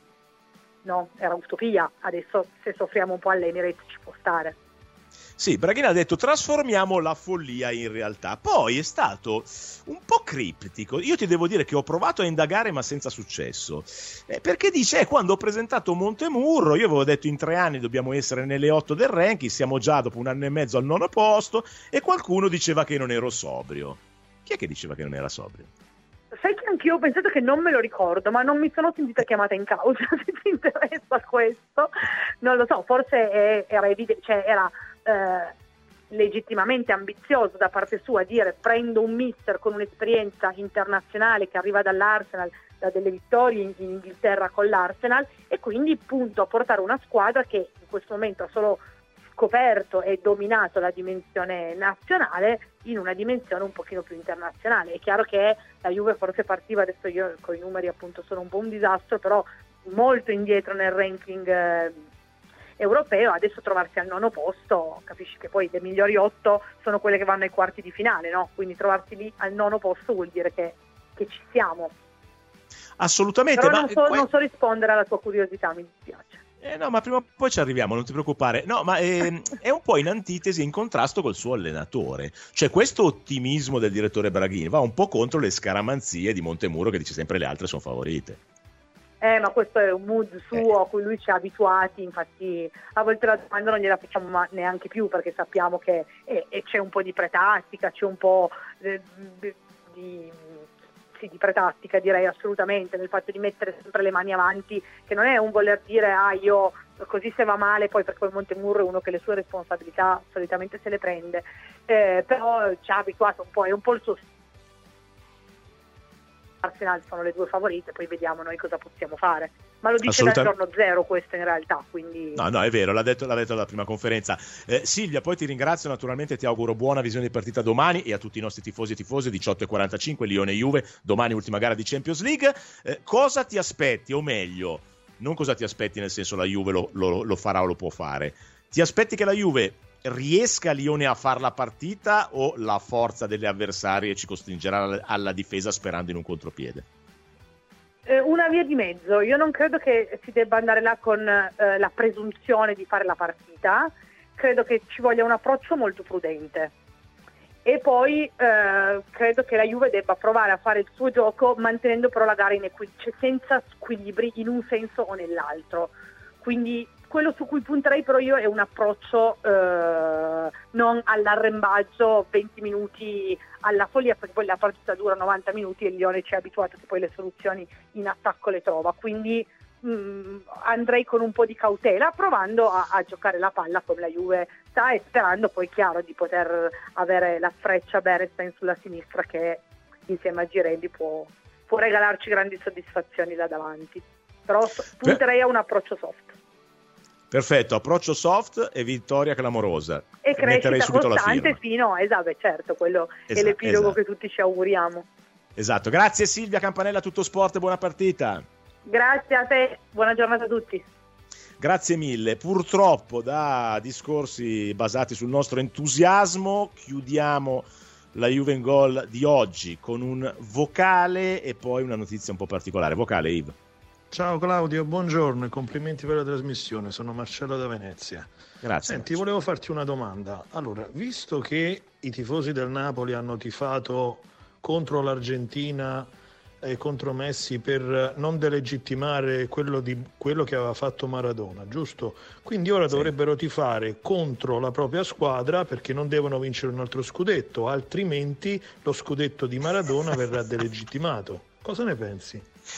no, era utopia. Adesso se soffriamo un po' all'Emirates ci può stare. Sì, Braghini ha detto trasformiamo la follia in realtà. Poi è stato un po' criptico. Io ti devo dire che ho provato a indagare ma senza successo, perché dice quando ho presentato Montemurro io avevo detto in 3 anni dobbiamo essere nelle 8 del ranking, siamo già dopo 1 anno e mezzo al 9° posto e qualcuno diceva che non ero sobrio. Chi è che diceva che non era sobrio? Sai che anch'io ho pensato, che non me lo ricordo, ma non mi sono sentita chiamata in causa. Se ti interessa questo, non lo so, forse era evidente, cioè era legittimamente ambizioso da parte sua dire prendo un mister con un'esperienza internazionale che arriva dall'Arsenal, da delle vittorie in Inghilterra con l'Arsenal, e quindi punto a portare una squadra che in questo momento ha solo scoperto e dominato la dimensione nazionale in una dimensione un pochino più internazionale. È chiaro che la Juve forse partiva, adesso io con i numeri appunto sono un po' un disastro, però molto indietro nel ranking europeo. Adesso trovarsi al 9° posto, capisci che poi le migliori 8 sono quelle che vanno ai quarti di finale, no? Quindi trovarsi lì al 9° posto vuol dire che ci siamo. Assolutamente. Però non so rispondere alla tua curiosità, mi dispiace. No, ma prima o poi ci arriviamo, non ti preoccupare. No, ma è un po' in antitesi, in contrasto col suo allenatore. Cioè questo ottimismo del direttore Braghini va un po' contro le scaramanzie di Montemurro che dice sempre le altre sono favorite. Ma questo è un mood suo a cui lui ci ha abituati, infatti a volte la domanda non gliela facciamo neanche più, perché sappiamo che c'è un po' di pretattica, c'è un po' di pretattica, direi assolutamente, nel fatto di mettere sempre le mani avanti, che non è un voler dire io così se va male, poi perché poi Montemurro è uno che le sue responsabilità solitamente se le prende, però ci ha abituato un po', è un po' il suo Arsenal, sono le 2 favorite, poi vediamo noi cosa possiamo fare. Ma lo dice dal giorno 0 questo in realtà, quindi... No, è vero, l'ha detto alla prima conferenza. Silvia, poi ti ringrazio, naturalmente ti auguro buona visione di partita domani, e a tutti i nostri tifosi e tifose 18:45, Lione-Juve, domani ultima gara di Champions League. Cosa ti aspetti, o meglio, non cosa ti aspetti nel senso la Juve lo farà o lo può fare, ti aspetti che la Juve riesca a Lione a far la partita, o la forza delle avversarie ci costringerà alla difesa sperando in un contropiede? Una via di mezzo. Io non credo che si debba andare là con la presunzione di fare la partita, credo che ci voglia un approccio molto prudente, e poi credo che la Juve debba provare a fare il suo gioco mantenendo però la gara cioè senza squilibri in un senso o nell'altro. Quindi quello su cui punterei però io è un approccio non all'arrembaggio 20 minuti alla follia, perché poi la partita dura 90 minuti e il Lione ci è abituato che poi le soluzioni in attacco le trova, quindi andrei con un po' di cautela, provando a giocare la palla come la Juve sta, e sperando poi, chiaro, di poter avere la freccia Berestein sulla sinistra che insieme a Girelli può può regalarci grandi soddisfazioni là davanti. Però punterei a un approccio soft. Perfetto, approccio soft e vittoria clamorosa. E crescita costante fino, esatto, certo, quello è l'epilogo che tutti ci auguriamo. Esatto, grazie Silvia Campanella, Tutto Sport e buona partita. Grazie a te, buona giornata a tutti. Grazie mille. Purtroppo da discorsi basati sul nostro entusiasmo chiudiamo la Juve in Gol di oggi con un vocale e poi una notizia un po' particolare. Vocale, Yves. Ciao Claudio, buongiorno e complimenti per la trasmissione, sono Marcello da Venezia. Grazie. Senti, volevo farti una domanda. Allora, visto che i tifosi del Napoli hanno tifato contro l'Argentina e contro Messi per non delegittimare quello che aveva fatto Maradona, giusto? Quindi ora dovrebbero tifare contro la propria squadra perché non devono vincere un altro scudetto, altrimenti lo scudetto di Maradona verrà delegittimato. Cosa ne pensi?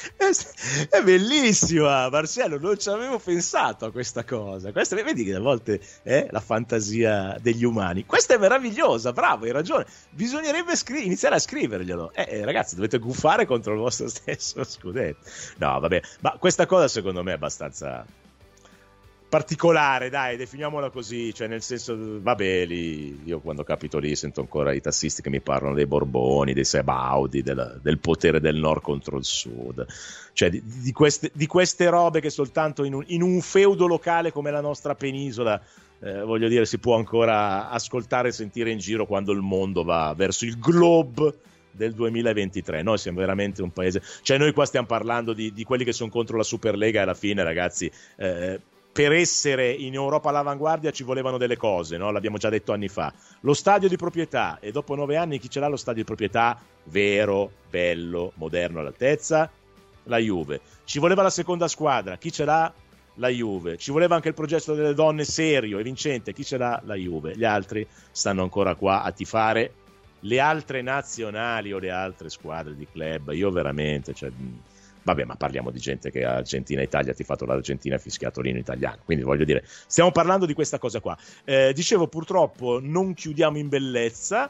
È bellissima, Marcello, non ci avevo pensato a questa cosa. Questa, vedi che a volte è la fantasia degli umani. Questa è meravigliosa, bravo, hai ragione. Bisognerebbe iniziare a scriverglielo. Ragazzi, dovete guffare contro il vostro stesso scudetto. No, vabbè, ma questa cosa secondo me è abbastanza particolare, dai, definiamola così, cioè nel senso, vabbè, io quando capito lì sento ancora i tassisti che mi parlano dei Borboni, dei Sebaudi, del potere del nord contro il sud, cioè di queste robe che soltanto in un feudo locale come la nostra penisola, voglio dire, si può ancora ascoltare e sentire in giro quando il mondo va verso il globe del 2023. Noi siamo veramente un paese, cioè noi qua stiamo parlando di quelli che sono contro la Superlega e alla fine, ragazzi, per essere in Europa all'avanguardia ci volevano delle cose, no? L'abbiamo già detto anni fa. Lo stadio di proprietà, e dopo 9 anni chi ce l'ha lo stadio di proprietà vero, bello, moderno, all'altezza? La Juve. Ci voleva la seconda squadra, chi ce l'ha? La Juve. Ci voleva anche il progetto delle donne serio e vincente, chi ce l'ha? La Juve. Gli altri stanno ancora qua a tifare le altre nazionali o le altre squadre di club. Io veramente, cioè, vabbè, ma parliamo di gente che Argentina-Italia ha tifato l'Argentina e fischiato l'inno italiano, quindi voglio dire, stiamo parlando di questa cosa qua. Dicevo, purtroppo non chiudiamo in bellezza,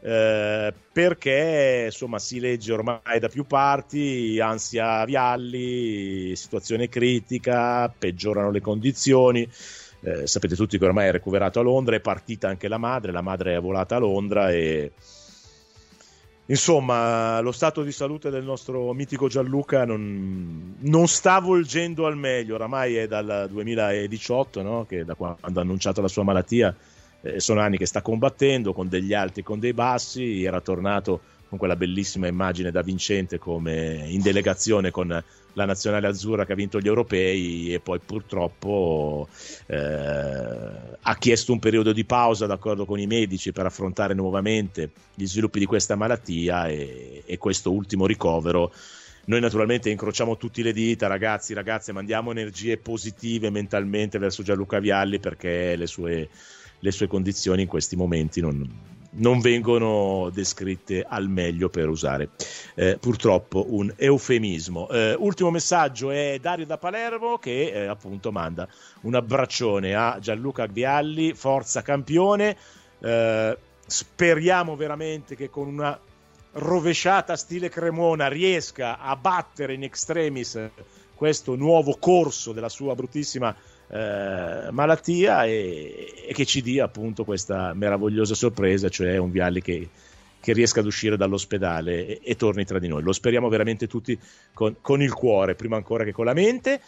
perché insomma si legge ormai da più parti, ansia Vialli, situazione critica, peggiorano le condizioni. Sapete tutti che ormai è recuperato a Londra, è partita anche la madre è volata a Londra e insomma, lo stato di salute del nostro mitico Gianluca non sta volgendo al meglio. Oramai è dal 2018, no? Che da quando ha annunciato la sua malattia, sono anni che sta combattendo con degli alti e con dei bassi. Era tornato con quella bellissima immagine da vincente come in delegazione con la nazionale azzurra che ha vinto gli europei, e poi purtroppo ha chiesto un periodo di pausa d'accordo con i medici per affrontare nuovamente gli sviluppi di questa malattia e questo ultimo ricovero. Noi naturalmente incrociamo tutti le dita, ragazzi, ragazze, mandiamo energie positive mentalmente verso Gianluca Vialli, perché le sue condizioni in questi momenti non vengono descritte al meglio, per usare purtroppo un eufemismo. Ultimo messaggio è Dario da Palermo che appunto manda un abbraccione a Gianluca Vialli, forza campione, speriamo veramente che con una rovesciata stile Cremona riesca a battere in extremis questo nuovo corso della sua bruttissima malattia e che ci dia appunto questa meravigliosa sorpresa, cioè un Vialli che riesca ad uscire dall'ospedale e torni tra di noi. Lo speriamo veramente tutti con il cuore prima ancora che con la mente.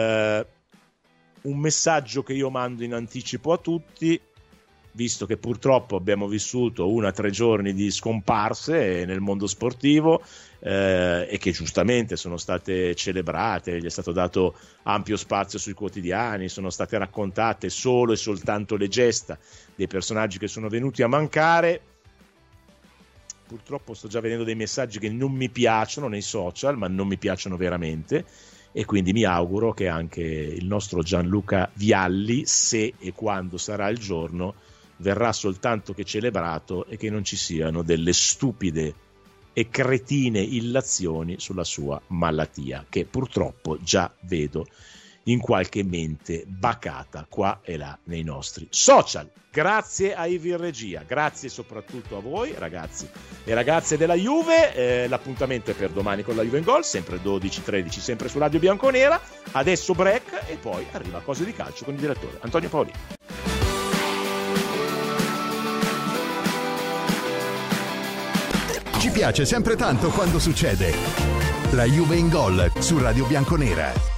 Un messaggio che io mando in anticipo a tutti, visto che purtroppo abbiamo vissuto 1 a 3 giorni di scomparse nel mondo sportivo, e che giustamente sono state celebrate, gli è stato dato ampio spazio sui quotidiani, sono state raccontate solo e soltanto le gesta dei personaggi che sono venuti a mancare. Purtroppo sto già vedendo dei messaggi che non mi piacciono nei social, ma non mi piacciono veramente, e quindi mi auguro che anche il nostro Gianluca Vialli, se e quando sarà il giorno, verrà soltanto che celebrato e che non ci siano delle stupide e cretine illazioni sulla sua malattia, che purtroppo già vedo in qualche mente bacata qua e là nei nostri social. Grazie a Ivi in regia, grazie soprattutto a voi ragazzi e ragazze della Juve. L'appuntamento è per domani con la Juve in Gol, sempre 12-13, sempre su Radio Bianconera. Adesso break e poi arriva Cose di Calcio con il direttore Antonio Paolini. Ci piace sempre tanto quando succede. La Juve in Gol su Radio Bianconera.